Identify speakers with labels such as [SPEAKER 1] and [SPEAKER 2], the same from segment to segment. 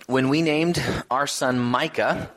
[SPEAKER 1] When we named our son Micah,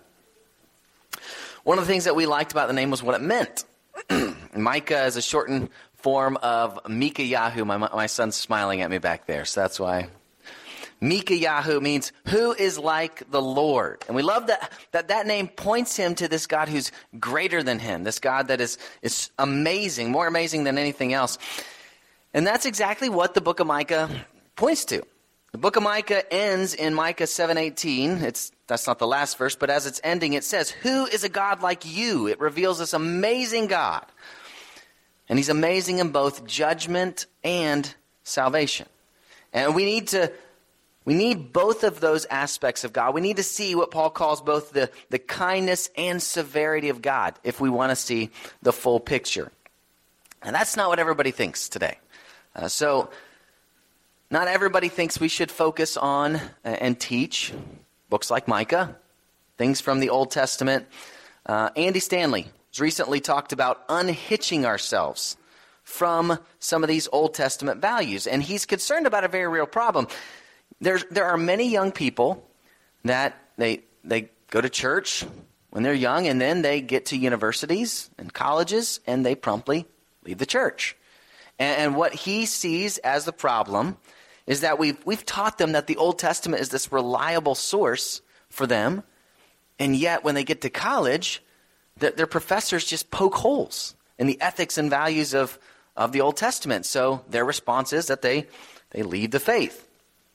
[SPEAKER 1] one of the things that we liked about the name was what it meant. Micah is a shortened form of Mikayahu. My son's smiling at me back there, so that's why. Mikayahu means who is like the Lord. And we love that name points him to this God who's greater than him, this God that is amazing, more amazing than anything else. And that's exactly what the book of Micah points to. The book of Micah ends in Micah 7:18. That's not the last verse, but as it's ending, it says, "Who is a God like you?" It reveals this amazing God. And he's amazing in both judgment and salvation. And we need both of those aspects of God. We need to see what Paul calls both the kindness and severity of God if we want to see the full picture. And that's not what everybody thinks today. So not everybody thinks we should focus on and teach books like Micah, things from the Old Testament. Andy Stanley has recently talked about unhitching ourselves from some of these Old Testament values. And he's concerned about a very real problem. There are many young people that they go to church when they're young, and then they get to universities and colleges, and they promptly leave the church. And what he sees as the problem is that we've taught them that the Old Testament is this reliable source for them, and yet when they get to college, their professors just poke holes in the ethics and values of the Old Testament. So their response is that they leave the faith.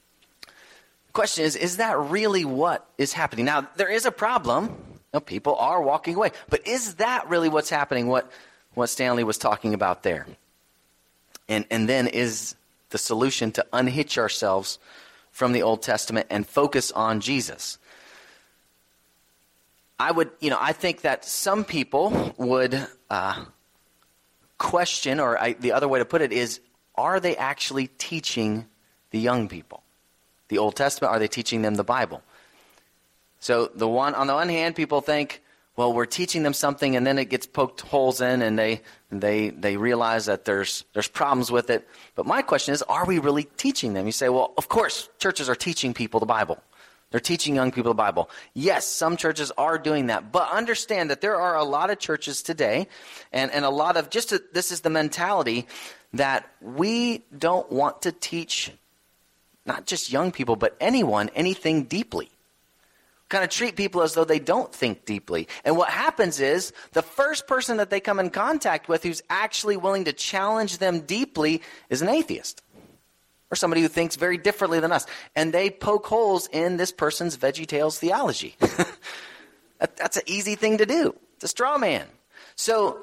[SPEAKER 1] The question is that really what is happening? Now, there is a problem. People are walking away. But is that really what's happening, what Stanley was talking about there? And then is the solution to unhitch ourselves from the Old Testament and focus on Jesus? I think that some people would question, or the other way to put it is, are they actually teaching the young people the Old Testament? Are they teaching them the Bible? So on the one hand, people think, well, we're teaching them something, and then it gets poked holes in, and they realize that there's problems with it. But my question is, are we really teaching them? You say, well, of course, churches are teaching people the Bible. They're teaching young people the Bible. Yes, some churches are doing that. But understand that there are a lot of churches today, and a lot of this is the mentality that we don't want to teach not just young people, but anyone, anything deeply. Kind of treat people as though they don't think deeply. And what happens is the first person that they come in contact with who's actually willing to challenge them deeply is an atheist or somebody who thinks very differently than us. And they poke holes in this person's VeggieTales theology. That's an easy thing to do. It's a straw man. So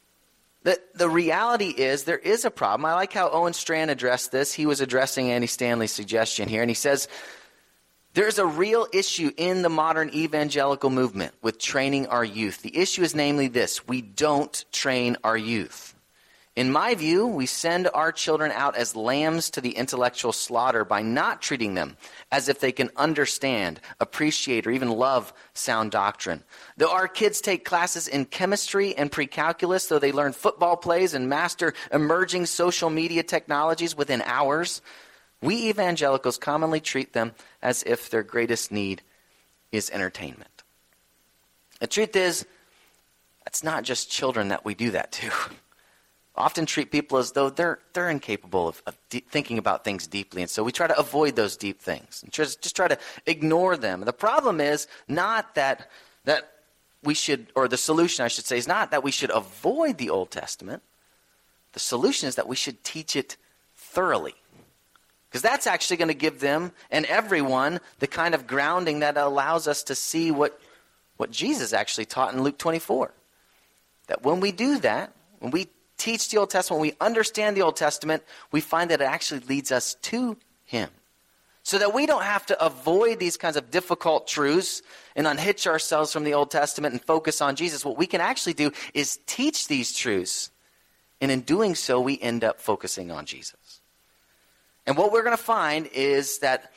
[SPEAKER 1] the reality is there is a problem. I like how Owen Strachan addressed this. He was addressing Andy Stanley's suggestion here, and he says, there's a real issue in the modern evangelical movement with training our youth. The issue is namely this: we don't train our youth. In my view, we send our children out as lambs to the intellectual slaughter by not treating them as if they can understand, appreciate, or even love sound doctrine. Though our kids take classes in chemistry and pre-calculus, though they learn football plays and master emerging social media technologies within hours, we evangelicals commonly treat them as if their greatest need is entertainment. The truth is, it's not just children that we do that to. Often treat people as though they're incapable of thinking about things deeply, and so we try to avoid those deep things and just try to ignore them. The problem is not that we should, or the solution I should say, is not that we should avoid the Old Testament. The solution is that we should teach it thoroughly. Because that's actually going to give them and everyone the kind of grounding that allows us to see what Jesus actually taught in Luke 24. That when we do that, when we teach the Old Testament, when we understand the Old Testament, we find that it actually leads us to Him. So that we don't have to avoid these kinds of difficult truths and unhitch ourselves from the Old Testament and focus on Jesus. What we can actually do is teach these truths. And in doing so, we end up focusing on Jesus. And what we're going to find is that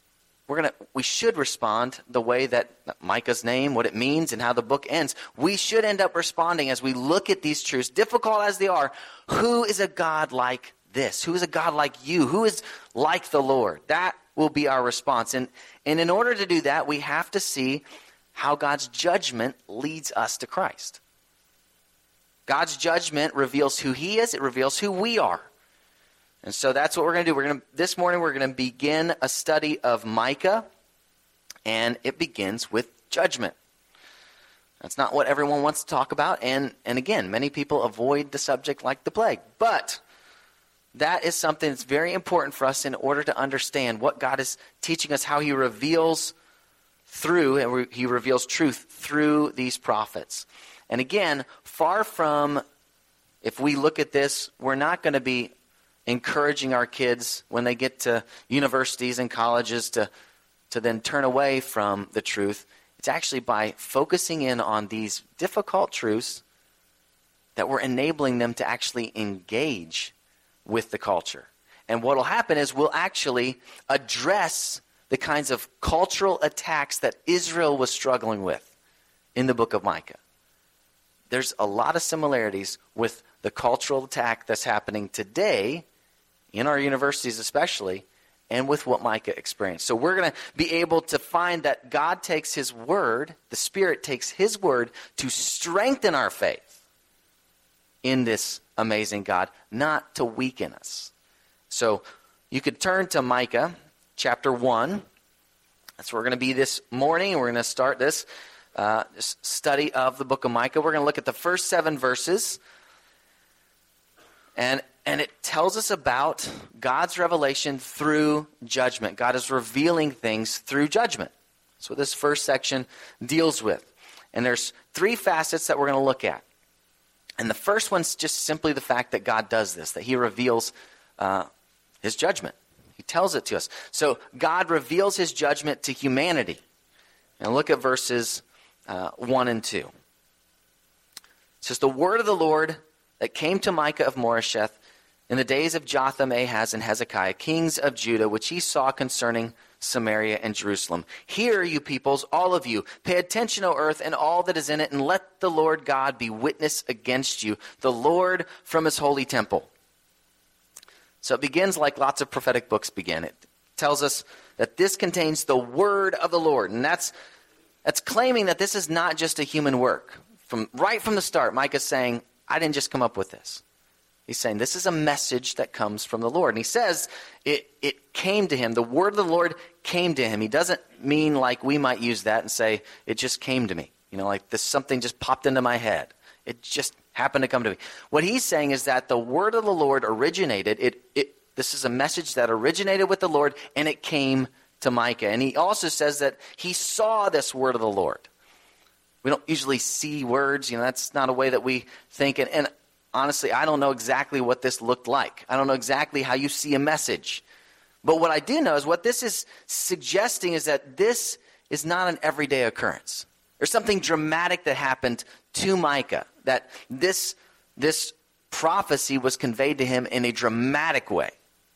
[SPEAKER 1] we should respond the way that Micah's name, what it means, and how the book ends. We should end up responding as we look at these truths, difficult as they are. Who is a God like this? Who is a God like you? Who is like the Lord? That will be our response. And in order to do that, we have to see how God's judgment leads us to Christ. God's judgment reveals who he is. It reveals who we are. And so that's what we're going to do. This morning we're going to begin a study of Micah, and it begins with judgment. That's not what everyone wants to talk about, and again, many people avoid the subject like the plague. But that is something that's very important for us in order to understand what God is teaching us, how he reveals he reveals truth through these prophets. And again, far from, if we look at this, we're not going to be encouraging our kids when they get to universities and colleges to then turn away from the truth. It's actually by focusing in on these difficult truths that we're enabling them to actually engage with the culture. And what will happen is we'll actually address the kinds of cultural attacks that Israel was struggling with in the book of Micah. There's a lot of similarities with the cultural attack that's happening today, in our universities especially, and with what Micah experienced. So we're going to be able to find that God takes his word, the Spirit takes his word to strengthen our faith in this amazing God, not to weaken us. So you could turn to Micah chapter 1. That's where we're going to be this morning. We're going to start this study of the book of Micah. We're going to look at the first 7 verses. And it tells us about God's revelation through judgment. God is revealing things through judgment. That's what this first section deals with. And there's 3 facets that we're going to look at. And the first one's just simply the fact that God does this, that he reveals his judgment. He tells it to us. So God reveals his judgment to humanity. And look at verses 1 and 2. It says, "The word of the Lord that came to Micah of Moresheth in the days of Jotham, Ahaz, and Hezekiah, kings of Judah, which he saw concerning Samaria and Jerusalem. Hear, you peoples, all of you. Pay attention, O earth, and all that is in it, and let the Lord God be witness against you, the Lord from his holy temple." So it begins like lots of prophetic books begin. It tells us that this contains the word of the Lord. And that's claiming that this is not just a human work. Right from the start, Micah's saying, I didn't just come up with this. He's saying this is a message that comes from the Lord. And he says it came to him. The word of the Lord came to him. He doesn't mean like we might use that and say, it just came to me. You know, like this something just popped into my head. It just happened to come to me. What he's saying is that the word of the Lord originated. This is a message that originated with the Lord, and it came to Micah. And he also says that he saw this word of the Lord. We don't usually see words. You know, that's not a way that we think. And honestly, I don't know exactly what this looked like. I don't know exactly how you see a message. But what I do know is what this is suggesting is that this is not an everyday occurrence. There's something dramatic that happened to Micah, that this prophecy was conveyed to him in a dramatic way.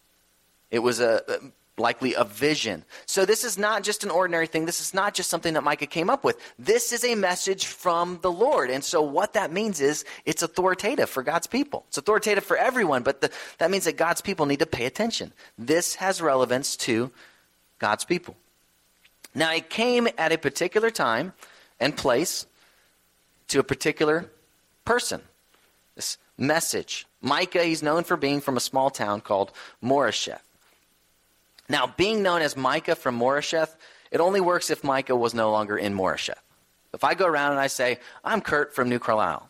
[SPEAKER 1] It was likely a vision. So this is not just an ordinary thing. This is not just something that Micah came up with. This is a message from the Lord. And so what that means is it's authoritative for God's people. It's authoritative for everyone, but that means that God's people need to pay attention. This has relevance to God's people. Now, it came at a particular time and place to a particular person. This message. Micah, he's known for being from a small town called Moresheth. Now, being known as Micah from Moresheth, it only works if Micah was no longer in Moresheth. If I go around and I say, I'm Kurt from New Carlisle,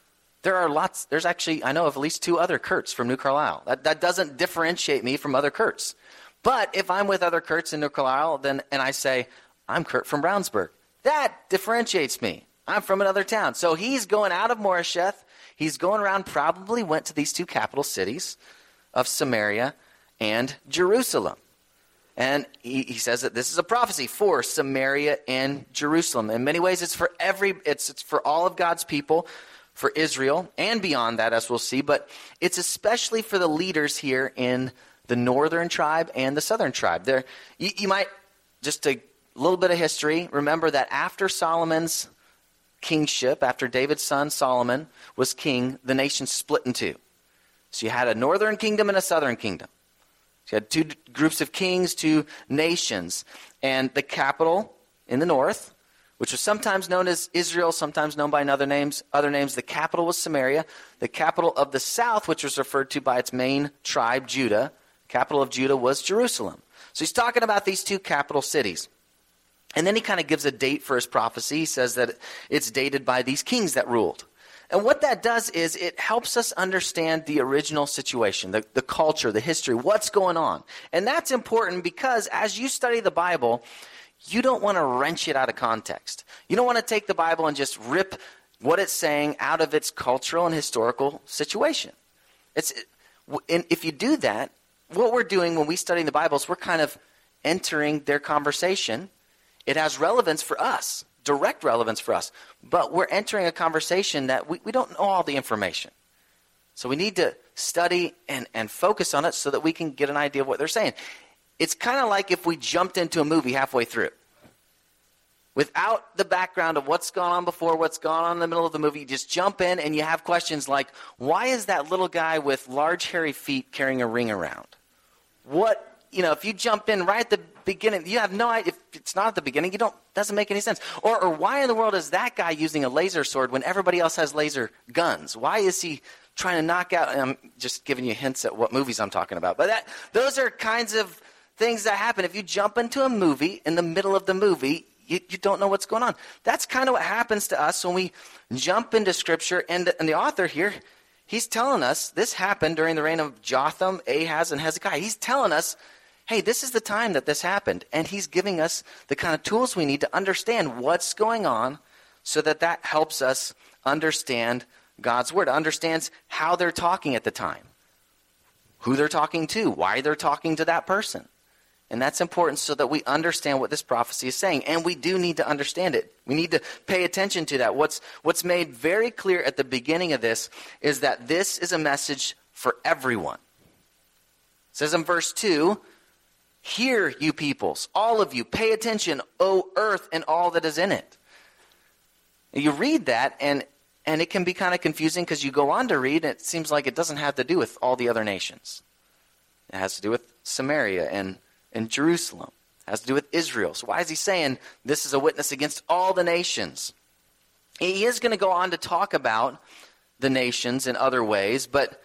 [SPEAKER 1] there's actually, I know of at least 2 other Kurts from New Carlisle. That doesn't differentiate me from other Kurts. But if I'm with other Kurts in New Carlisle, and I say, I'm Kurt from Brownsburg, that differentiates me. I'm from another town. So he's going out of Moresheth. He's going around, probably went to these 2 capital cities of Samaria and Jerusalem. And he says that this is a prophecy for Samaria and Jerusalem. In many ways, it's for it's for all of God's people, for Israel, and beyond that, as we'll see. But it's especially for the leaders here in the northern tribe and the southern tribe. You might, just a little bit of history, remember that after Solomon's kingship, after David's son Solomon was king, the nation split in 2. So you had a northern kingdom and a southern kingdom. So you had two groups of kings, two nations. And the capital in the north, which was sometimes known as Israel, sometimes known by other names. The capital was Samaria. The capital of the south, which was referred to by its main tribe, Judah, capital of Judah was Jerusalem. So he's talking about these two capital cities. And then he kind of gives a date for his prophecy. He says that it's dated by these kings that ruled. And what that does is it helps us understand the original situation, the culture, the history, what's going on. And that's important because as you study the Bible, you don't want to wrench it out of context. You don't want to take the Bible and just rip what it's saying out of its cultural and historical situation. If you do that, what we're doing when we study the Bible is we're kind of entering their conversation. It has relevance for us, direct relevance for us, but we're entering a conversation that we don't know all the information. So we need to study and focus on it so that we can get an idea of what they're saying. It's kind of like if we jumped into a movie halfway through. Without the background of what's gone on before, what's gone on in the middle of the movie, you just jump in and you have questions like, why is that little guy with large hairy feet carrying a ring around? If you jump in right at the beginning, you have no idea. If it's not at the beginning, doesn't make any sense. Or why in the world is that guy using a laser sword when everybody else has laser guns? Why is he trying to knock out? And I'm just giving you hints at what movies I'm talking about. But those are kinds of things that happen. If you jump into a movie, in the middle of the movie, you don't know what's going on. That's kind of what happens to us when we jump into Scripture. And the author here, he's telling us this happened during the reign of Jotham, Ahaz, and Hezekiah. He's telling us, hey, this is the time that this happened. And he's giving us the kind of tools we need to understand what's going on so that helps us understand God's Word, understands how they're talking at the time, who they're talking to, why they're talking to that person. And that's important so that we understand what this prophecy is saying. And we do need to understand it. We need to pay attention to that. What's made very clear at the beginning of this is that this is a message for everyone. It says in verse 2, hear, you peoples, all of you, pay attention, O earth and all that is in it. You read that, and it can be kind of confusing because you go on to read, and it seems like it doesn't have to do with all the other nations. It has to do with Samaria and Jerusalem. It has to do with Israel. So why is he saying this is a witness against all the nations? He is going to go on to talk about the nations in other ways, but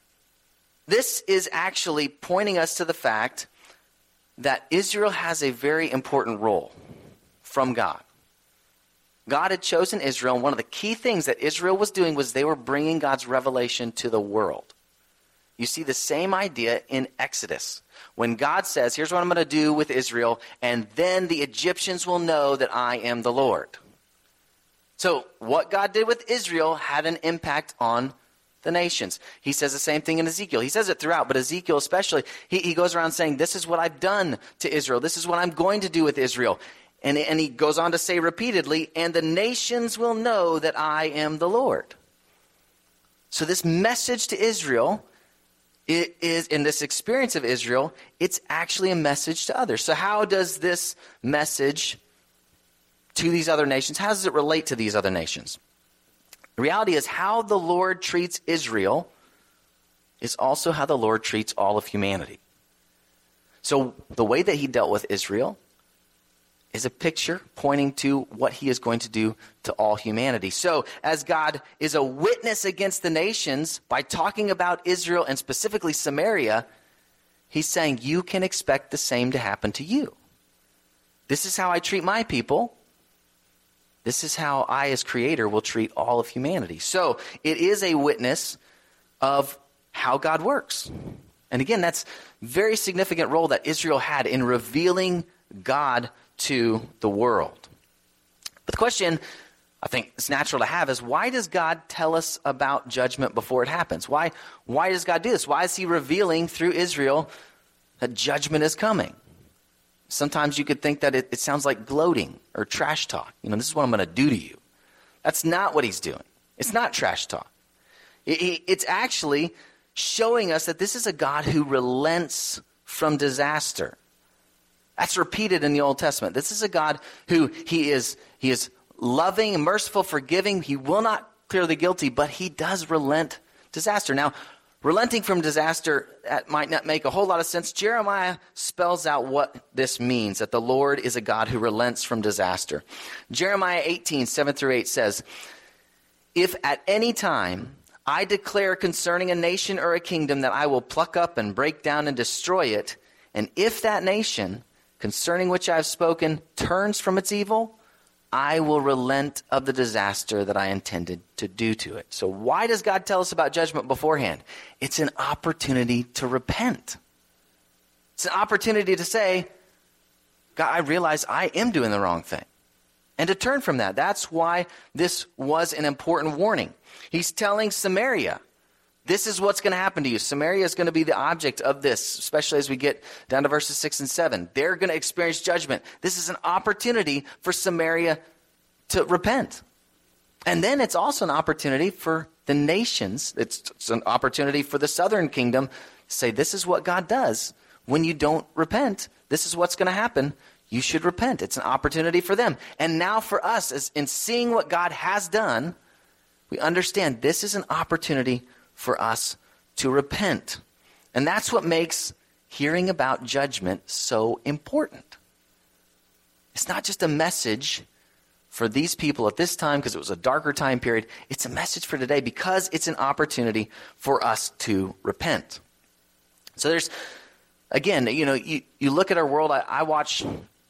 [SPEAKER 1] this is actually pointing us to the fact that Israel has a very important role from God. God had chosen Israel, and one of the key things that Israel was doing was they were bringing God's revelation to the world. You see the same idea in Exodus. When God says, here's what I'm going to do with Israel, and then the Egyptians will know that I am the Lord. So what God did with Israel had an impact on the nations. He says the same thing in Ezekiel. He says it throughout, but Ezekiel especially, he goes around saying, this is what I've done to Israel. This is what I'm going to do with Israel. And he goes on to say repeatedly, and the nations will know that I am the Lord. So this message to Israel, it is, in this experience of Israel, it's actually a message to others. So how does this message to these other nations, how does it relate to these other nations? The reality is how the Lord treats Israel is also how the Lord treats all of humanity. So the way that he dealt with Israel is a picture pointing to what he is going to do to all humanity. So as God is a witness against the nations by talking about Israel and specifically Samaria, he's saying you can expect the same to happen to you. This is how I treat my people. This is how I, as creator, will treat all of humanity. So it is a witness of how God works. And again, that's a very significant role that Israel had in revealing God to the world. But the question I think it's natural to have is, why does God tell us about judgment before it happens? Why does God do this? Why is he revealing through Israel that judgment is coming? Sometimes you could think that it sounds like gloating or trash talk. This is what I'm going to do to you. That's not what he's doing. It's not trash talk. It's actually showing us that this is a God who relents from disaster. That's repeated in the Old Testament. This is a God who he is loving, merciful, forgiving. He will not clear the guilty, but he does relent disaster. Now, relenting from disaster, that might not make a whole lot of sense. Jeremiah spells out what this means, that the Lord is a God who relents from disaster. Jeremiah 18, 7 through 8 says, "If at any time I declare concerning a nation or a kingdom that I will pluck up and break down and destroy it, and if that nation, concerning which I have spoken, turns from its evil, I will relent of the disaster that I intended to do to it." So why does God tell us about judgment beforehand? It's an opportunity to repent. It's an opportunity to say, God, I realize I am doing the wrong thing, and to turn from that. That's why this was an important warning. He's telling Samaria, this is what's going to happen to you. Samaria is going to be the object of this, especially as we get down to verses 6 and 7. They're going to experience judgment. This is an opportunity for Samaria to repent. And then it's also an opportunity for the nations. It's an opportunity for the southern kingdom to say, this is what God does when you don't repent. This is what's going to happen. You should repent. It's an opportunity for them. And now for us, as in seeing what God has done, we understand this is an opportunity for us to repent. And that's what makes hearing about judgment so important. It's not just a message for these people at this time because it was a darker time period. It's a message for today because it's an opportunity for us to repent. So there's, again, you look at our world. I watch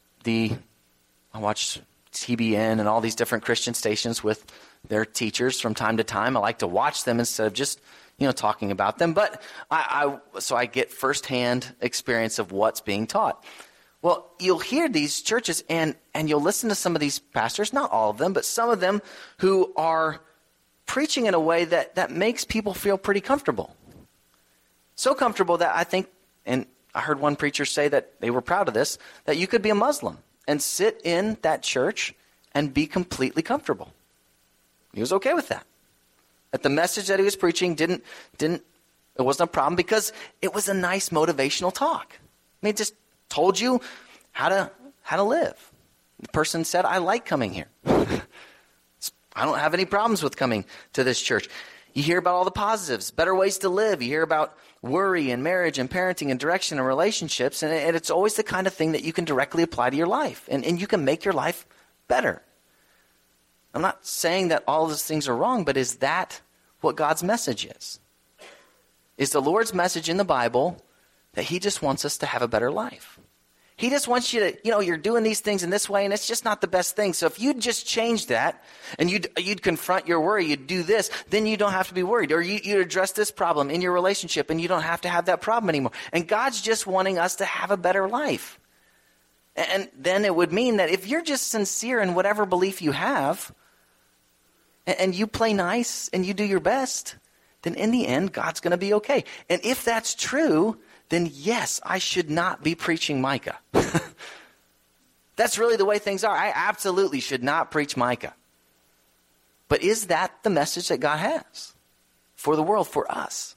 [SPEAKER 1] TBN and all these different Christian stations with their teachers from time to time. I like to watch them instead of just talking about them. But so I get firsthand experience of what's being taught. Well, you'll hear these churches and you'll listen to some of these pastors, not all of them, but some of them who are preaching in a way that makes people feel pretty comfortable. So comfortable that I think, and I heard one preacher say that they were proud of this, that you could be a Muslim and sit in that church and be completely comfortable. He was okay with that. That the message that he was preaching it wasn't a problem because it was a nice motivational talk. I mean, it just told you how to live. The person said, I like coming here. I don't have any problems with coming to this church. You hear about all the positives, better ways to live. You hear about worry and marriage and parenting and direction and relationships. And it's always the kind of thing that you can directly apply to your life. And you can make your life better. I'm not saying that all of those things are wrong, but is that what God's message is? Is the Lord's message in the Bible that he just wants us to have a better life? He just wants you to, you're doing these things in this way, and it's just not the best thing. So if you'd just change that, and you'd confront your worry, you'd do this, then you don't have to be worried. Or you'd address this problem in your relationship, and you don't have to have that problem anymore. And God's just wanting us to have a better life. And then it would mean that if you're just sincere in whatever belief you have, and you play nice, and you do your best, then in the end, God's going to be okay. And if that's true, then yes, I should not be preaching Micah. That's really the way things are. I absolutely should not preach Micah. But is that the message that God has for the world, for us?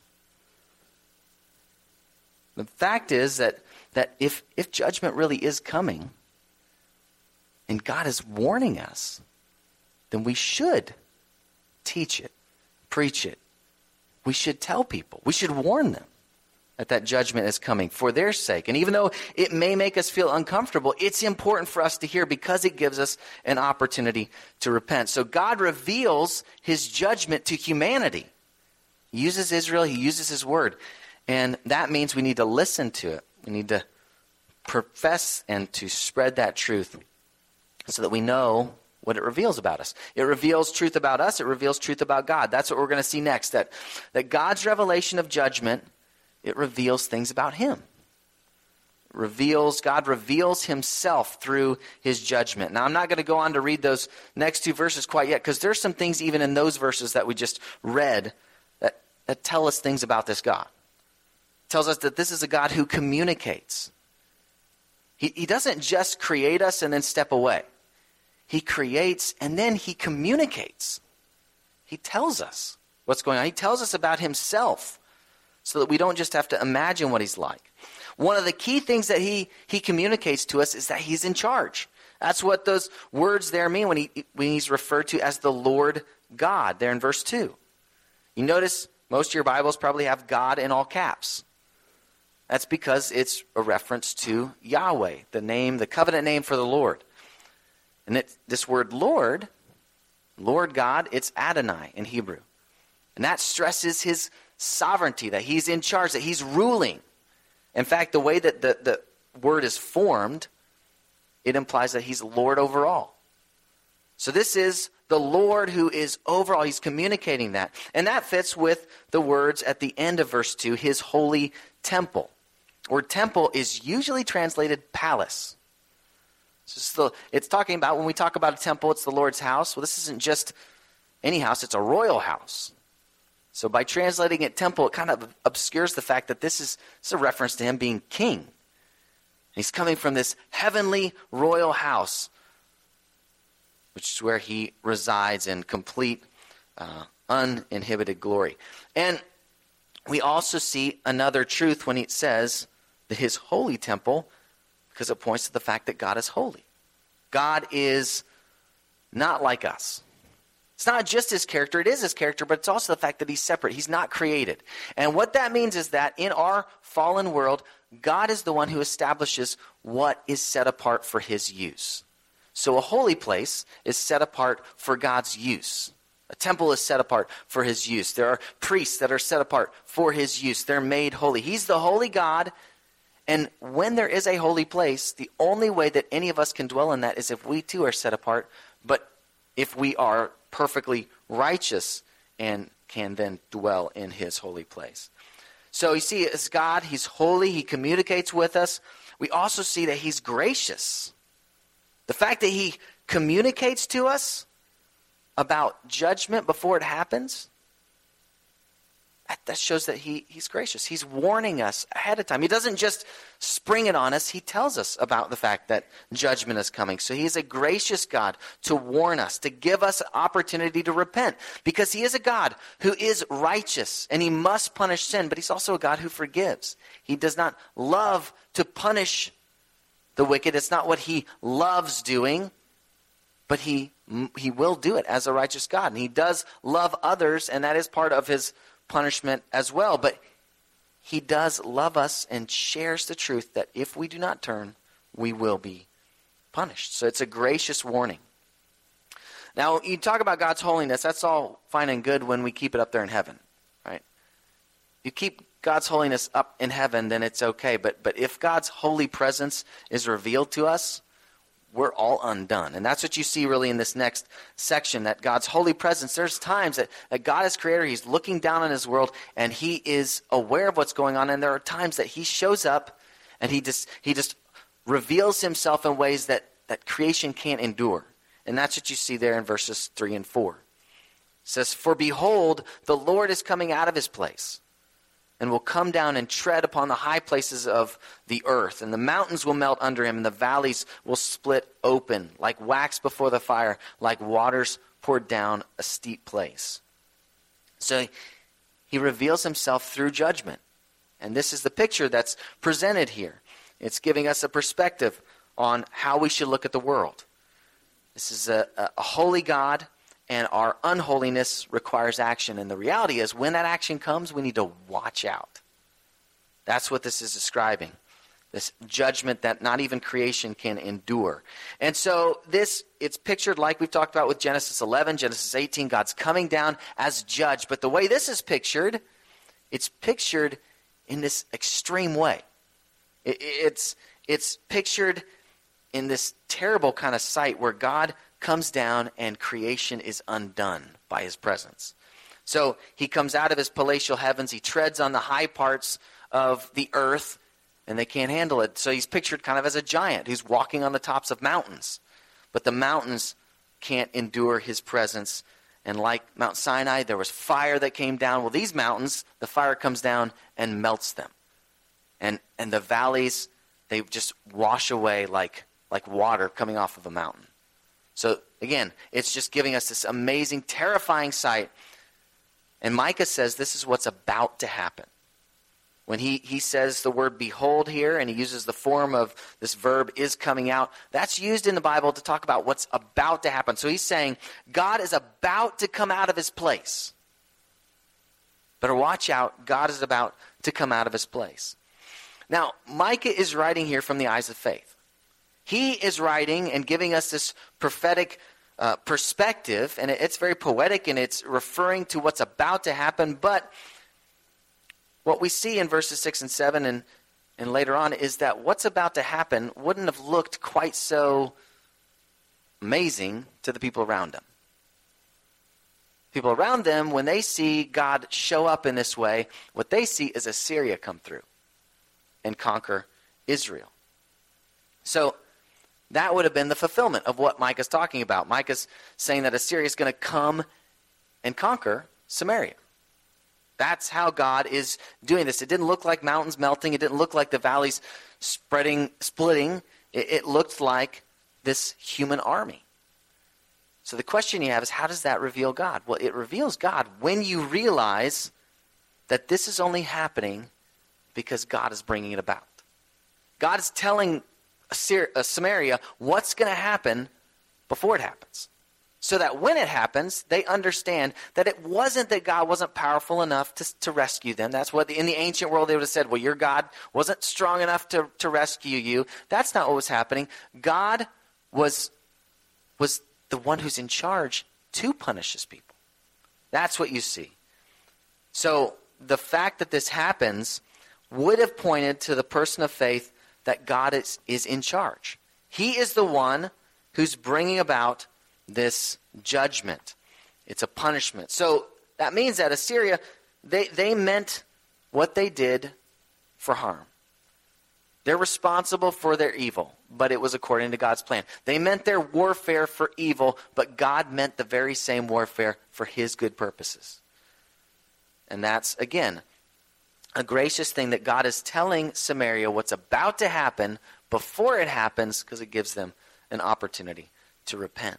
[SPEAKER 1] The fact is that if judgment really is coming, and God is warning us, then we should teach it, preach it. We should tell people. We should warn them that judgment is coming for their sake. And even though it may make us feel uncomfortable, it's important for us to hear because it gives us an opportunity to repent. So God reveals his judgment to humanity. He uses Israel, he uses his word. And that means we need to listen to it. We need to profess and to spread that truth so that we know what it reveals about us. It reveals truth about us. It reveals truth about God. That's what we're going to see next. That God's revelation of judgment, it reveals things about him. God reveals himself through his judgment. Now, I'm not going to go on to read those next two verses quite yet because there's some things even in those verses that we just read that tell us things about this God. It tells us that this is a God who communicates. He doesn't just create us and then step away. He creates and then he communicates. He tells us what's going on. He tells us about himself so that we don't just have to imagine what he's like. One of the key things that he communicates to us is that he's in charge. That's what those words there mean when he's referred to as the Lord God there in verse 2. You notice, Most of your Bibles probably have God in all caps. That's because it's a reference to Yahweh, the name, the covenant name for the Lord. And this word Lord God, it's Adonai in Hebrew. And that stresses his sovereignty, that he's in charge, that he's ruling. In fact, the way that the word is formed, it implies that he's Lord over all. So this is the Lord who is over all. He's communicating that. And that fits with the words at the end of verse 2, his holy temple. The word temple is usually translated palace. It's talking about, when we talk about a temple, it's the Lord's house. Well, this isn't just any house, it's a royal house. So by translating it temple, it kind of obscures the fact that this is a reference to him being king. He's coming from this heavenly royal house, which is where he resides in complete, uninhibited glory. And we also see another truth when it says that his holy temple, because it points to the fact that God is holy. God is not like us. It's not just his character, it is his character, but it's also the fact that he's separate. He's not created. And what that means is that in our fallen world, God is the one who establishes what is set apart for his use. So a holy place is set apart for God's use. A temple is set apart for his use. There are priests that are set apart for his use. They're made holy. He's the holy God. And when there is a holy place, the only way that any of us can dwell in that is if we too are set apart, but if we are perfectly righteous and can then dwell in his holy place. So you see, as God, he's holy, he communicates with us. We also see that he's gracious. The fact that he communicates to us about judgment before it happens, that shows that he's gracious. He's warning us ahead of time. He doesn't just spring it on us. He tells us about the fact that judgment is coming. So he is a gracious God to warn us, to give us an opportunity to repent. Because he is a God who is righteous and he must punish sin. But he's also a God who forgives. He does not love to punish the wicked. It's not what he loves doing. But he will do it as a righteous God. And he does love others, and that is part of his punishment as well. But he does love us and shares the truth that if we do not turn, we will be punished. So it's a gracious warning. Now, you talk about God's holiness, that's all fine and good when we keep it up there in heaven, right? You keep God's holiness up in heaven, then it's okay. But if God's holy presence is revealed to us, we're all undone. And that's what you see really in this next section, that God's holy presence, there's times that God is creator, he's looking down on his world, and he is aware of what's going on, and there are times that he shows up, and he just reveals himself in ways that creation can't endure. And that's what you see there in verses 3 and 4. It says, "For behold, the Lord is coming out of his place, and will come down and tread upon the high places of the earth. And the mountains will melt under him, and the valleys will split open, like wax before the fire, like waters poured down a steep place." So he reveals himself through judgment. And this is the picture that's presented here. It's giving us a perspective on how we should look at the world. This is a holy God, and our unholiness requires action. And the reality is, when that action comes, we need to watch out. That's what this is describing. This judgment that not even creation can endure. And so it's pictured like we've talked about with Genesis 11, Genesis 18. God's coming down as judge. But the way this is pictured, it's pictured in this extreme way. It's pictured in this terrible kind of sight where God comes down and creation is undone by his presence. So he comes out of his palatial heavens, he treads on the high parts of the earth, and they can't handle it. So he's pictured kind of as a giant who's walking on the tops of mountains. But the mountains can't endure his presence. And like Mount Sinai, there was fire that came down. Well, these mountains, the fire comes down and melts them. And the valleys, they just wash away like water coming off of a mountain. So, again, it's just giving us this amazing, terrifying sight. And Micah says this is what's about to happen. When he says the word behold here, and he uses the form of this verb is coming out, that's used in the Bible to talk about what's about to happen. So he's saying God is about to come out of his place. Better watch out. God is about to come out of his place. Now, Micah is writing here from the eyes of faith. He is writing and giving us this prophetic perspective, and it's very poetic, and it's referring to what's about to happen. But what we see in verses 6 and 7 and later on is that what's about to happen wouldn't have looked quite so amazing to the people around them. People around them, when they see God show up in this way, what they see is Assyria come through and conquer Israel. So that would have been the fulfillment of what Micah's talking about. Micah's saying that Assyria is going to come and conquer Samaria. That's how God is doing this. It didn't look like mountains melting. It didn't look like the valleys splitting. It looked like this human army. So the question you have is, how does that reveal God? Well, it reveals God when you realize that this is only happening because God is bringing it about. God is telling Samaria what's going to happen before it happens. So that when it happens, they understand that it wasn't that God wasn't powerful enough to rescue them. That's what in the ancient world they would have said, well, your God wasn't strong enough to rescue you. That's not what was happening. God was the one who's in charge to punish his people. That's what you see. So the fact that this happens would have pointed to the person of faith that God is in charge. He is the one who's bringing about this judgment. It's a punishment. So that means that Assyria, they meant what they did for harm. They're responsible for their evil, but it was according to God's plan. They meant their warfare for evil, but God meant the very same warfare for his good purposes. And that's, again, a gracious thing that God is telling Samaria what's about to happen before it happens, because it gives them an opportunity to repent.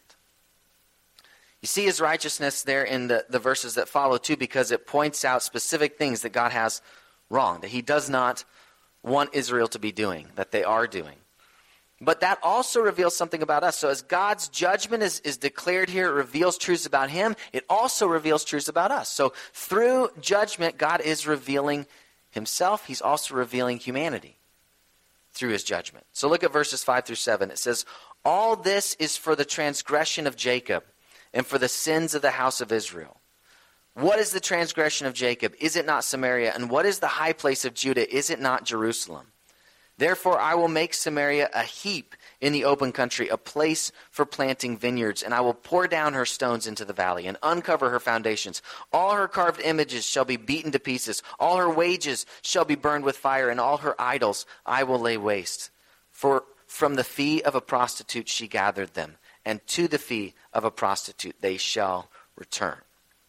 [SPEAKER 1] You see his righteousness there in the verses that follow too, because it points out specific things that God has wrong, that he does not want Israel to be doing, that they are doing. But that also reveals something about us. So as God's judgment is declared here, it reveals truths about him. It also reveals truths about us. So through judgment, God is revealing himself. He's also revealing humanity through his judgment. So look at verses 5 through 7. It says, all this is for the transgression of Jacob and for the sins of the house of Israel. What is the transgression of Jacob? Is it not Samaria? And what is the high place of Judah? Is it not Jerusalem? Therefore I will make Samaria a heap in the open country, a place for planting vineyards, and I will pour down her stones into the valley and uncover her foundations. All her carved images shall be beaten to pieces. All her wages shall be burned with fire, and all her idols I will lay waste. For from the fee of a prostitute she gathered them, and to the fee of a prostitute they shall return.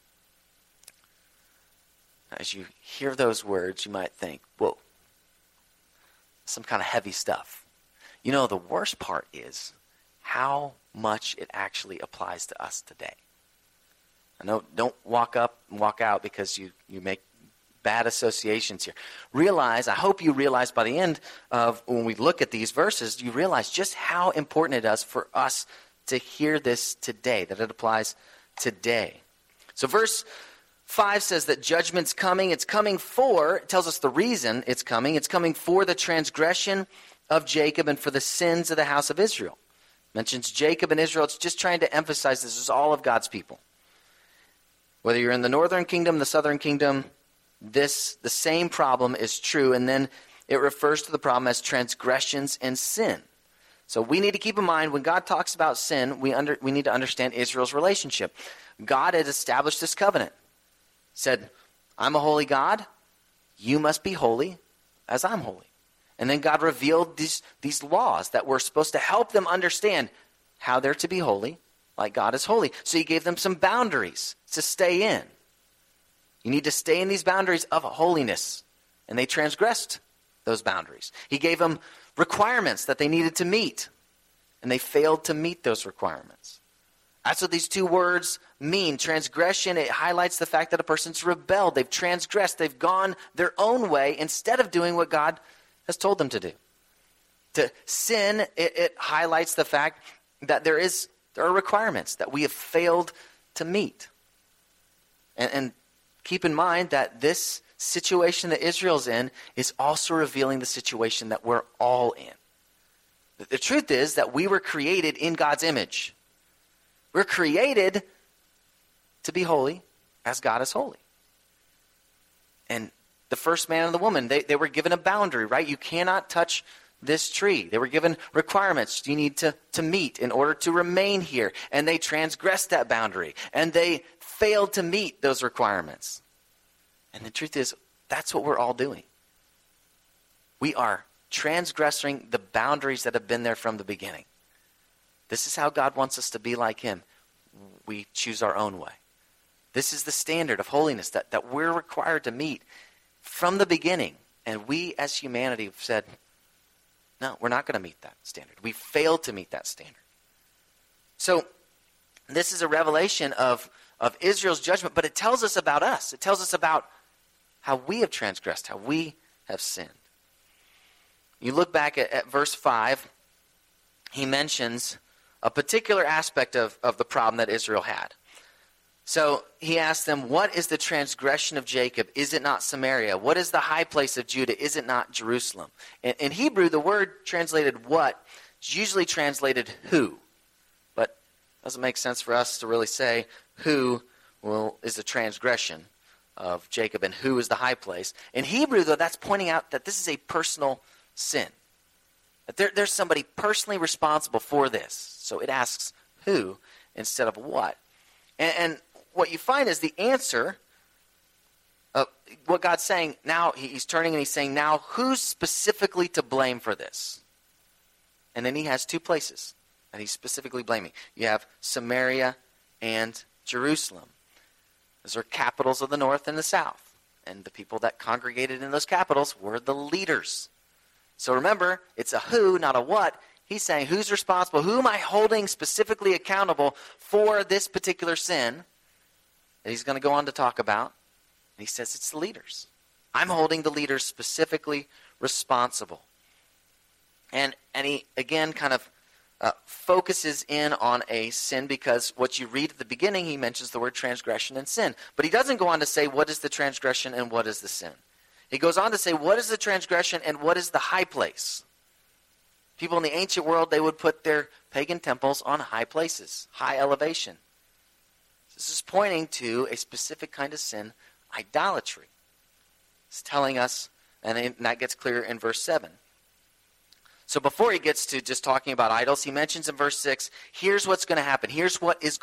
[SPEAKER 1] As you hear those words, you might think, whoa, some kind of heavy stuff. You know, the worst part is how much it actually applies to us today. I know, don't walk up and walk out because you make bad associations here. I hope you realize by the end of when we look at these verses, you realize just how important it is for us to hear this today, that it applies today. So verse 5 says that judgment's coming. It's coming for, it tells us the reason it's coming. It's coming for the transgression of Jacob and for the sins of the house of Israel. It mentions Jacob and Israel. It's just trying to emphasize this is all of God's people. Whether you're in the northern kingdom, the southern kingdom, the same problem is true. And then it refers to the problem as transgressions and sin. So we need to keep in mind when God talks about sin, we need to understand Israel's relationship. God had established this covenant. Said, I'm a holy God, you must be holy as I'm holy. And then God revealed these laws that were supposed to help them understand how they're to be holy, like God is holy. So he gave them some boundaries to stay in. You need to stay in these boundaries of holiness. And they transgressed those boundaries. He gave them requirements that they needed to meet. And they failed to meet those requirements. That's what these two words mean. Transgression, it highlights the fact that a person's rebelled. They've transgressed. They've gone their own way instead of doing what God has told them to do. To sin, it highlights the fact that there are requirements that we have failed to meet. And keep in mind that this situation that Israel's in is also revealing the situation that we're all in. The truth is that we were created in God's image. We're created to be holy as God is holy. And the first man and the woman, they were given a boundary, right? You cannot touch this tree. They were given requirements you need to meet in order to remain here. And they transgressed that boundary. And they failed to meet those requirements. And the truth is, that's what we're all doing. We are transgressing the boundaries that have been there from the beginning. This is how God wants us to be like him. We choose our own way. This is the standard of holiness that we're required to meet from the beginning. And we as humanity have said, no, we're not going to meet that standard. We failed to meet that standard. So this is a revelation of Israel's judgment, but it tells us about us. It tells us about how we have transgressed, how we have sinned. You look back at verse 5, he mentions a particular aspect of the problem that Israel had. So he asked them, what is the transgression of Jacob? Is it not Samaria? What is the high place of Judah? Is it not Jerusalem? In Hebrew, the word translated what is usually translated who. But it doesn't make sense for us to really say who is the transgression of Jacob and who is the high place. In Hebrew, though, that's pointing out that this is a personal sin. That there's somebody personally responsible for this. So it asks who instead of what. And what you find is the answer of what God's saying now, he's turning and he's saying, now who's specifically to blame for this? And then he has two places that he's specifically blaming. You have Samaria and Jerusalem. Those are capitals of the north and the south. And the people that congregated in those capitals were the leaders. So remember, it's a who, not a what. He's saying, who's responsible? Who am I holding specifically accountable for this particular sin that he's going to go on to talk about? And he says it's the leaders. I'm holding the leaders specifically responsible. And he, again, kind of focuses in on a sin because what you read at the beginning, he mentions the word transgression and sin. But he doesn't go on to say what is the transgression and what is the sin. He goes on to say what is the transgression and what is the high place. People in the ancient world, they would put their pagan temples on high places, high elevation. This is pointing to a specific kind of sin, idolatry. It's telling us, and that gets clear in verse 7. So before he gets to just talking about idols, he mentions in verse 6, here's what's going to happen. Here's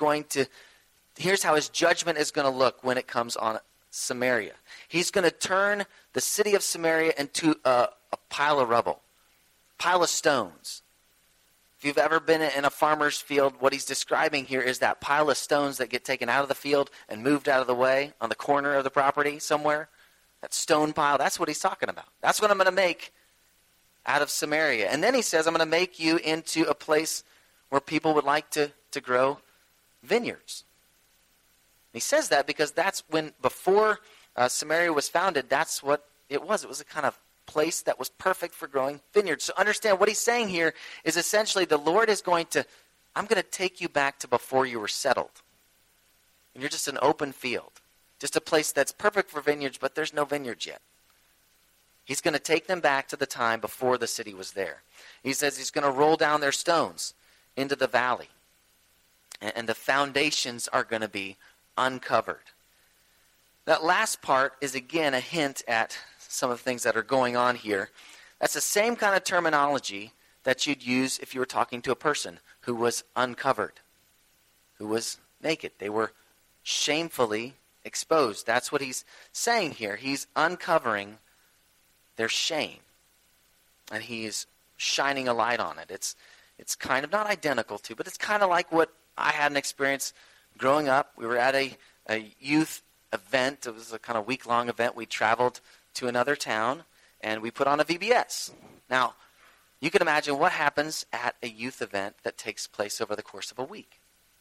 [SPEAKER 1] how his judgment is going to look when it comes on Samaria. He's going to turn the city of Samaria into a pile of rubble, pile of stones. If you've ever been in a farmer's field, what he's describing here is that pile of stones that get taken out of the field and moved out of the way on the corner of the property somewhere. That stone pile, that's what he's talking about. That's what I'm going to make out of Samaria. And then he says, I'm going to make you into a place where people would like to grow vineyards. And he says that because that's when, before Samaria was founded, that's what it was. It was a kind of place that was perfect for growing vineyards. So understand what he's saying here is essentially the Lord is I'm going to take you back to before you were settled. And you're just an open field. Just a place that's perfect for vineyards, but there's no vineyards yet. He's going to take them back to the time before the city was there. He says he's going to roll down their stones into the valley. And the foundations are going to be uncovered. That last part is again a hint at some of the things that are going on here. That's the same kind of terminology that you'd use if you were talking to a person who was uncovered, who was naked. They were shamefully exposed. That's what he's saying here. He's uncovering their shame, and he's shining a light on it. It's kind of not identical to, but it's kind of like what I had an experience growing up. We were at a youth event. It was a kind of week-long event. We traveled to another town, and we put on a VBS. Now, you can imagine what happens at a youth event that takes place over the course of a week.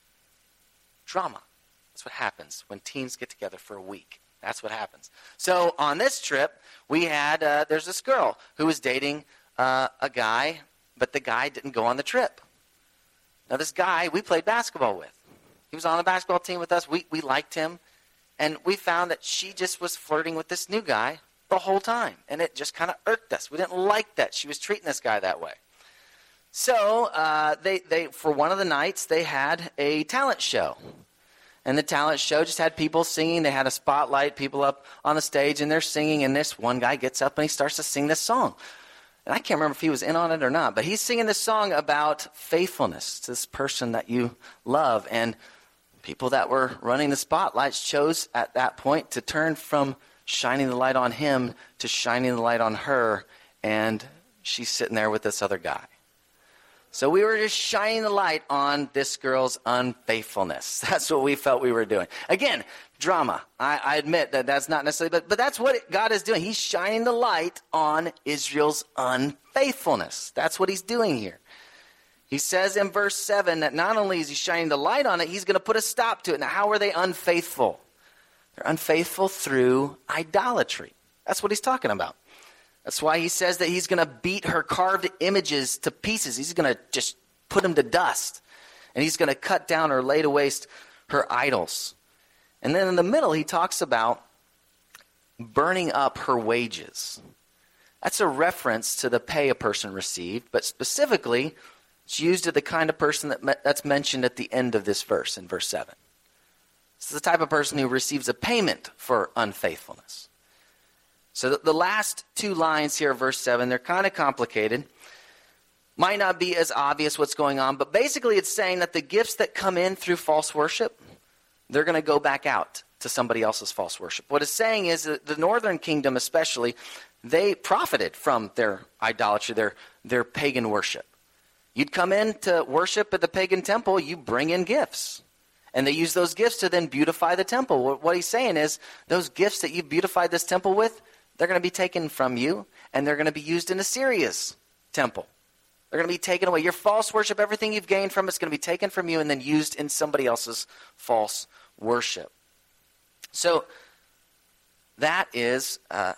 [SPEAKER 1] Drama. That's what happens when teens get together for a week. That's what happens. So on this trip, we had, there's this girl who was dating a guy, but the guy didn't go on the trip. Now this guy, we played basketball with. He was on the basketball team with us. We liked him. And we found that she just was flirting with this new guy the whole time. And it just kind of irked us. We didn't like that she was treating this guy that way. So they for one of the nights, they had a talent show. And the talent show just had people singing. They had a spotlight, people up on the stage, and they're singing. And this one guy gets up and he starts to sing this song. And I can't remember if he was in on it or not, but he's singing this song about faithfulness to this person that you love. And people that were running the spotlights chose at that point to turn from shining the light on him to shining the light on her. And she's sitting there with this other guy. So we were just shining the light on this girl's unfaithfulness. That's what we felt we were doing. Again, drama. I admit that that's not necessarily, but that's what God is doing. He's shining the light on Israel's unfaithfulness. That's what he's doing here. He says in verse 7 that not only is he shining the light on it, he's going to put a stop to it. Now, how are they unfaithful? They're unfaithful through idolatry. That's what he's talking about. That's why he says that he's going to beat her carved images to pieces. He's going to just put them to dust. And he's going to cut down or lay to waste her idols. And then in the middle, he talks about burning up her wages. That's a reference to the pay a person received, but specifically, it's used of the kind of person that's mentioned at the end of this verse, in verse 7. It's the type of person who receives a payment for unfaithfulness. So the last two lines here, verse 7, they're kind of complicated. Might not be as obvious what's going on, but basically it's saying that the gifts that come in through false worship, they're going to go back out to somebody else's false worship. What it's saying is that the northern kingdom especially, they profited from their idolatry, their pagan worship. You'd come in to worship at the pagan temple, you bring in gifts. And they use those gifts to then beautify the temple. What he's saying is those gifts that you beautified this temple with, they're going to be taken from you, and they're going to be used in Assyria's temple. They're going to be taken away. Your false worship, everything you've gained from it's going to be taken from you and then used in somebody else's false worship. So that is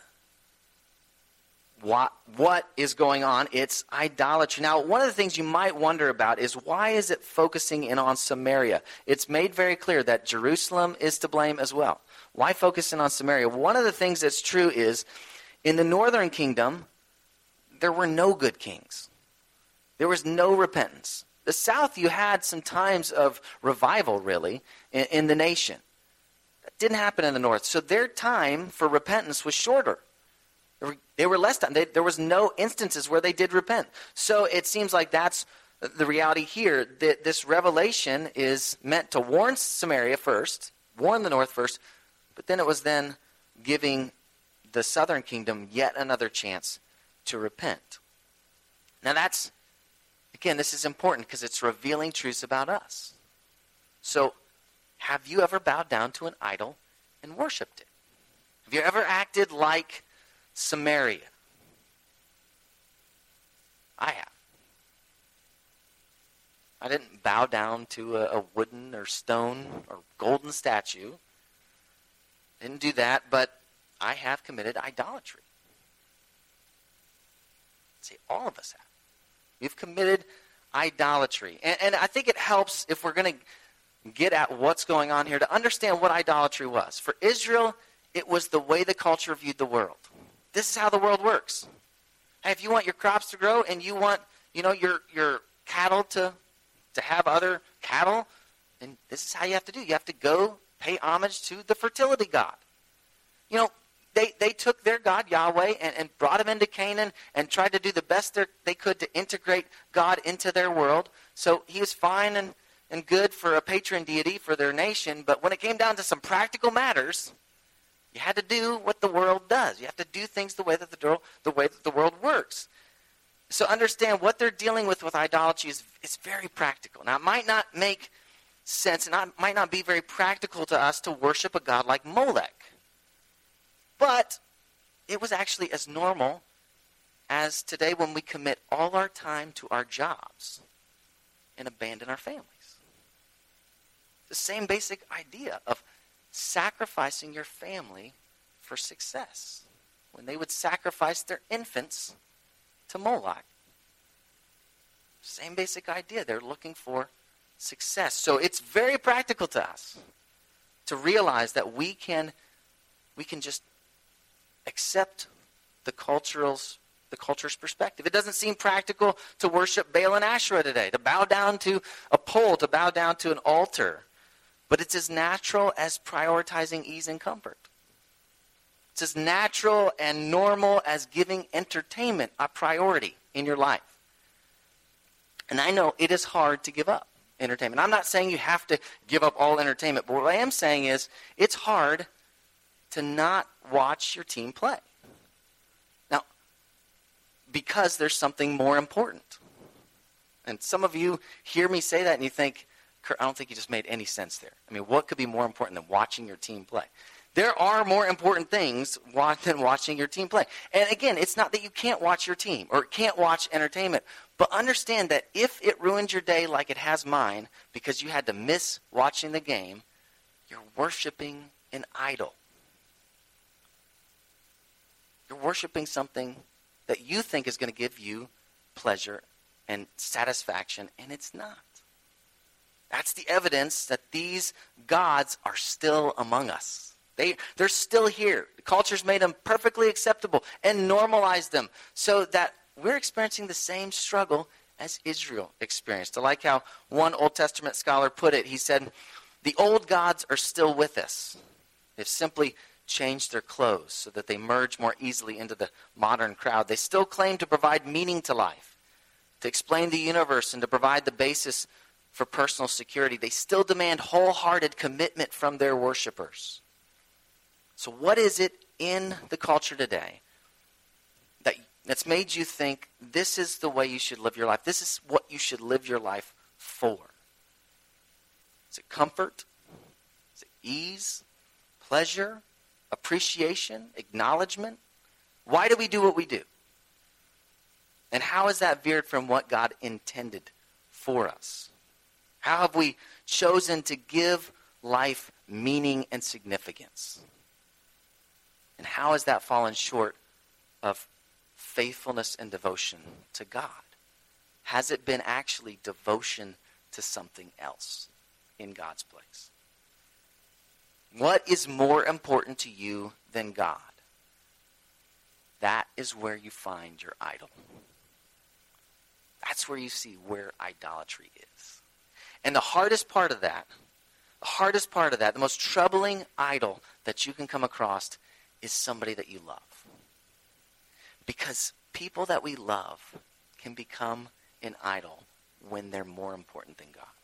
[SPEAKER 1] what is going on. It's idolatry. Now, one of the things you might wonder about is why is it focusing in on Samaria? It's made very clear that Jerusalem is to blame as well. Why focus in on Samaria? One of the things that's true is in the northern kingdom, there were no good kings. There was no repentance. The south, you had some times of revival, really, in the nation. That didn't happen in the north. So their time for repentance was shorter. They were less time. There was no instances where they did repent. So it seems like that's the reality here. That this revelation is meant to warn Samaria first, warn the north first, but then it was then giving the southern kingdom yet another chance to repent. Now that's, again, this is important because it's revealing truths about us. So have you ever bowed down to an idol and worshipped it? Have you ever acted like Samaria? I have. I didn't bow down to a wooden or stone or golden statue. Didn't do that, but I have committed idolatry. See, all of us have. We've committed idolatry. And I think it helps if we're going to get at what's going on here to understand what idolatry was. For Israel, it was the way the culture viewed the world. This is how the world works. Hey, if you want your crops to grow and you want, your cattle to have other cattle, then this is how you have to do. You have to go pay homage to the fertility god. They took their God, Yahweh, and brought him into Canaan and tried to do the best they could to integrate God into their world. So he was fine and good for a patron deity for their nation, but when it came down to some practical matters, you had to do what the world does. You have to do things the way that the world works. So understand what they're dealing with idolatry is very practical. Now, it might not make sense, and it might not be very practical to us to worship a god like Molech. But it was actually as normal as today when we commit all our time to our jobs and abandon our families. The same basic idea of sacrificing your family for success. When they would sacrifice their infants to Moloch. Same basic idea. They're looking for success. So it's very practical to us. to realize that we can just accept the culture's perspective. It doesn't seem practical to worship Baal and Asherah today, to bow down to a pole, to bow down to an altar. But it's as natural as prioritizing ease and comfort. It's as natural and normal as giving entertainment a priority in your life. And I know it is hard to give up entertainment. I'm not saying you have to give up all entertainment, but what I am saying is it's hard to not watch your team play. Now, because there's something more important. And some of you hear me say that and you think, Kurt, I don't think you just made any sense there. I mean, what could be more important than watching your team play? There are more important things than watching your team play. And again, it's not that you can't watch your team or can't watch entertainment, but understand that if it ruins your day like it has mine because you had to miss watching the game, you're worshiping an idol. You're worshiping something that you think is going to give you pleasure and satisfaction, and it's not. That's the evidence that these gods are still among us. They're still here. The culture's made them perfectly acceptable and normalized them so that we're experiencing the same struggle as Israel experienced. I like how one Old Testament scholar put it. He said, the old gods are still with us. They've simply changed their clothes so that they merge more easily into the modern crowd. They still claim to provide meaning to life, to explain the universe, and to provide the basis for personal security. They still demand wholehearted commitment from their worshipers. So what is it in the culture today that's made you think this is the way you should live your life? This is what you should live your life for? Is it comfort? Is it ease? Pleasure? Appreciation? Acknowledgement? Why do we do what we do? And how has that veered from what God intended for us? How have we chosen to give life meaning and significance? And how has that fallen short of faithfulness and devotion to God? Has it been actually devotion to something else in God's place? What is more important to you than God? That is where you find your idol. That's where you see where idolatry is. And the hardest part of that, the most troubling idol that you can come across is somebody that you love. Because people that we love can become an idol when they're more important than God.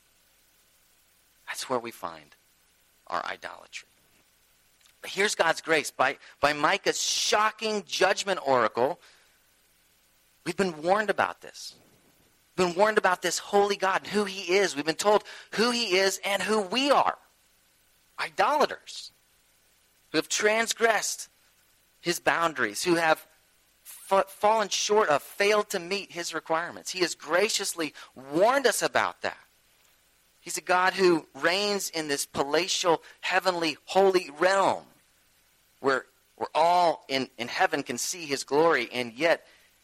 [SPEAKER 1] That's where we find our idolatry. But here's God's grace. By Micah's shocking judgment oracle, we've been warned about this. We've been warned about this holy God and who he is. We've been told who he is and who we are. Idolaters. Who have transgressed his boundaries, who have fallen short of, failed to meet his requirements. He has graciously warned us about that. He's a God who reigns in this palatial, heavenly, holy realm where all in heaven can see his glory, and yet,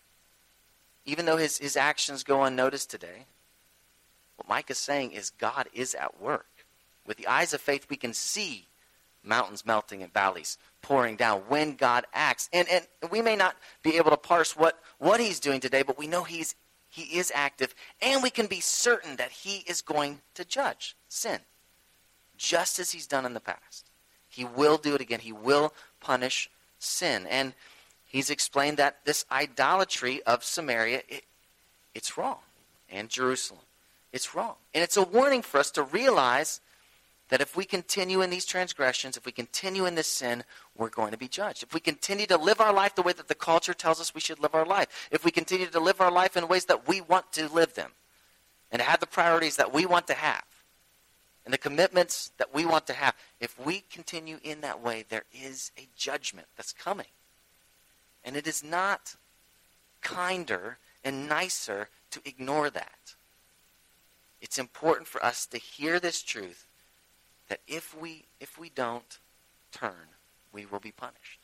[SPEAKER 1] even though his actions go unnoticed today, what Micah's saying is God is at work. With the eyes of faith, we can see mountains melting and valleys pouring down when God acts. And we may not be able to parse what he's doing today, but we know he is active, and we can be certain that he is going to judge sin, just as he's done in the past. He will do it again. He will punish sin. And he's explained that this idolatry of Samaria, it's wrong. And Jerusalem, it's wrong. And it's a warning for us to realize that if we continue in these transgressions, if we continue in this sin, we're going to be judged. If we continue to live our life the way that the culture tells us we should live our life, if we continue to live our life in ways that we want to live them, and to have the priorities that we want to have, and the commitments that we want to have, if we continue in that way, there is a judgment that's coming. And it is not kinder and nicer to ignore that. It's important for us to hear this truth, that if we don't turn, we will be punished.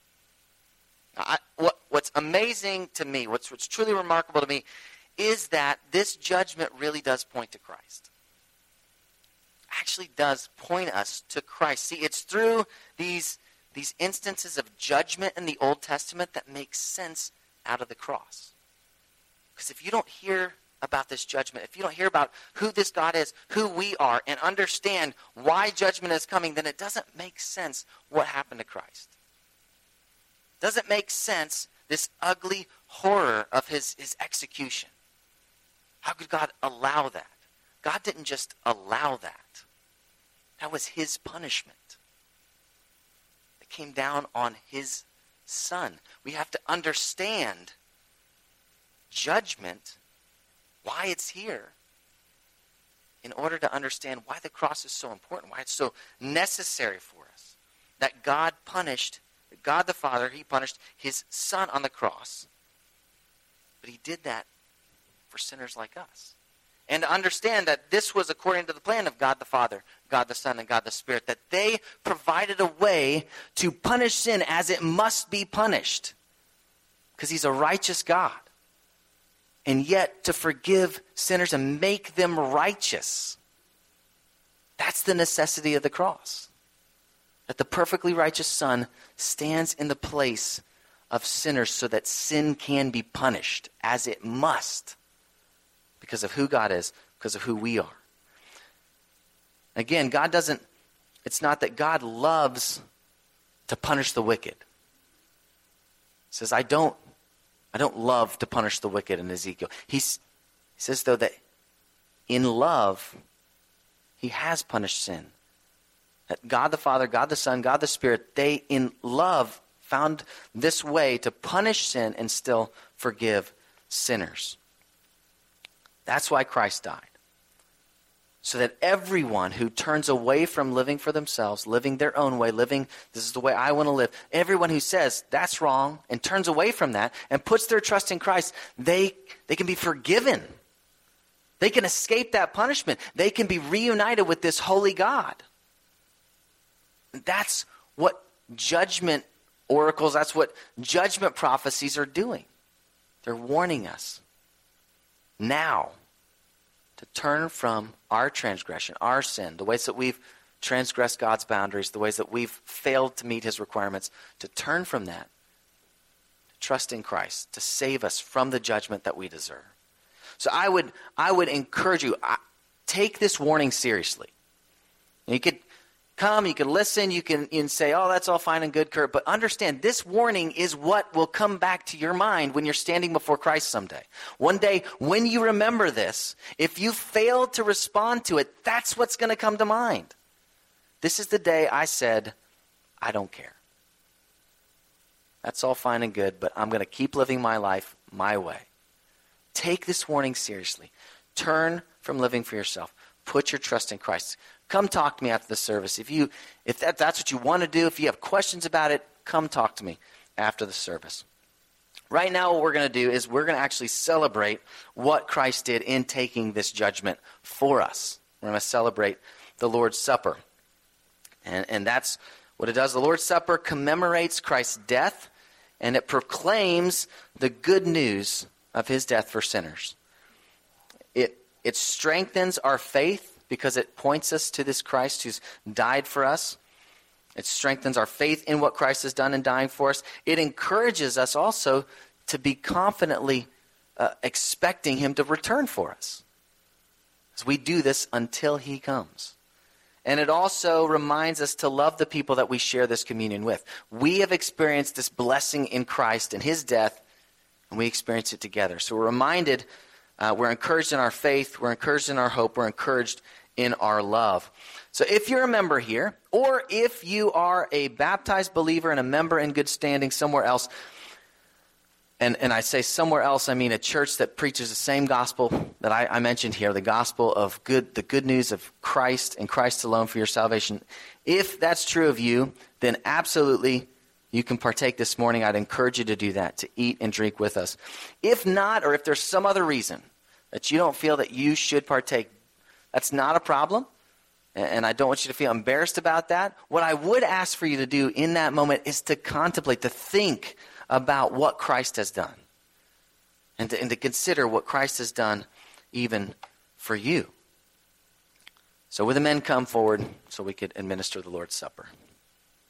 [SPEAKER 1] Now, what's amazing to me, what's truly remarkable to me, is that this judgment really does point to Christ. actually does point us to Christ. See, it's through these instances of judgment in the Old Testament that make sense out of the cross. Because if you don't hear about this judgment, if you don't hear about who this God is, who we are, and understand why judgment is coming, then it doesn't make sense what happened to Christ. Doesn't make sense this ugly horror of his execution. How could God allow that? God didn't just allow that. That was his punishment. It came down on his Son. We have to understand judgment, why it's here, in order to understand why the cross is so important, why it's so necessary for us. That God the Father, he punished his Son on the cross, but he did that for sinners like us. And to understand that this was according to the plan of God the Father, God the Son, and God the Spirit, that they provided a way to punish sin as it must be punished, because he's a righteous God. And yet to forgive sinners and make them righteous. That's the necessity of the cross. That the perfectly righteous Son stands in the place of sinners so that sin can be punished as it must, because of who God is, because of who we are. Again, it's not that God loves to punish the wicked. He says, I don't love to punish the wicked in Ezekiel. He says, though, that in love, he has punished sin. That God the Father, God the Son, God the Spirit, they in love found this way to punish sin and still forgive sinners. That's why Christ died. So that everyone who turns away from living for themselves, living their own way, this is the way I want to live, everyone who says that's wrong and turns away from that and puts their trust in Christ, they can be forgiven. They can escape that punishment. They can be reunited with this holy God. That's what judgment oracles, that's what judgment prophecies are doing. They're warning us now to turn from our transgression, our sin, the ways that we've transgressed God's boundaries, the ways that we've failed to meet his requirements, to turn from that, to trust in Christ, to save us from the judgment that we deserve. So I would encourage you, take this warning seriously. You could come, you can listen, you can say, oh, that's all fine and good, Kurt, but understand this warning is what will come back to your mind when you're standing before Christ someday. One day, when you remember this, if you fail to respond to it, that's what's going to come to mind. This is the day I said, I don't care. That's all fine and good, but I'm going to keep living my life my way. Take this warning seriously. Turn from living for yourself. Put your trust in Christ. Come talk to me after the service. If that's what you want to do, if you have questions about it, come talk to me after the service. Right now, what we're going to do is we're going to actually celebrate what Christ did in taking this judgment for us. We're going to celebrate the Lord's Supper. And that's what it does. The Lord's Supper commemorates Christ's death, and it proclaims the good news of his death for sinners. It strengthens our faith, because it points us to this Christ who's died for us. It strengthens our faith in what Christ has done in dying for us. It encourages us also to be confidently expecting him to return for us, as we do this until he comes. And it also reminds us to love the people that we share this communion with. We have experienced this blessing in Christ and his death, and we experience it together. So we're reminded, we're encouraged in our faith, we're encouraged in our hope, we're encouraged in our love. So if you're a member here, or if you are a baptized believer and a member in good standing somewhere else, and I say somewhere else, I mean a church that preaches the same gospel that I mentioned here, the gospel of the good news of Christ and Christ alone for your salvation. If that's true of you, then absolutely you can partake this morning. I'd encourage you to do that, to eat and drink with us. If not, or if there's some other reason that you don't feel that you should partake, that's not a problem, and I don't want you to feel embarrassed about that. What I would ask for you to do in that moment is to contemplate, to think about what Christ has done, and to consider what Christ has done even for you. So would the men come forward so we could administer the Lord's Supper?